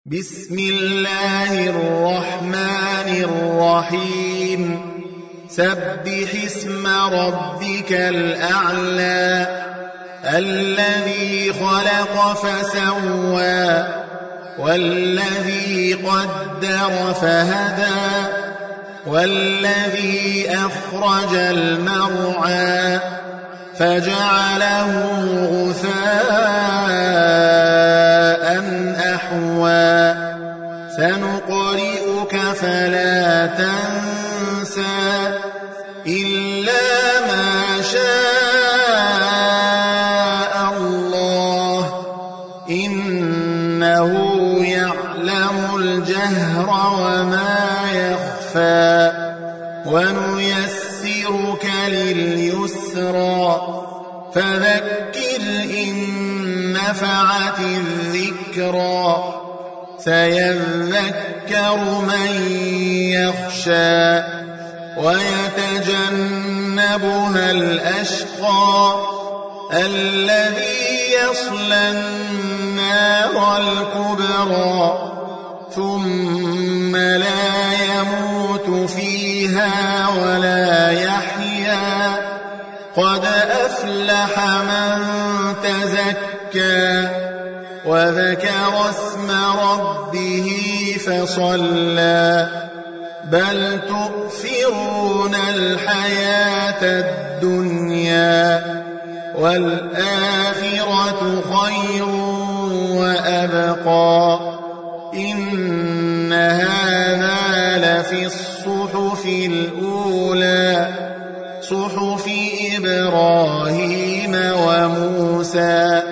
بسم الله الرحمن الرحيم سبح اسم ربك الأعلى الذي خلق فسوى والذي قدر فهدى والذي أخرج المرعى فجعله غثاء أحوى سنقرئك فلا تنسى إلا ما شاء الله إنه يعلم الجهر وما يخفى ونيسرك لليسرى فذكر إن نفعت الذكرى سيذكر من يخشى ويتجنبها الأشقى الذي يصلى النار الكبرى ثم لا يموت فيها ولا يحيا قد أفلح من تزكى وذكر اسم ربه فصلى بل تؤثرون الحياة الدنيا والآخرة خير وأبقى إن هذا لفي الصحف الأولى صحف إبراهيم وموسى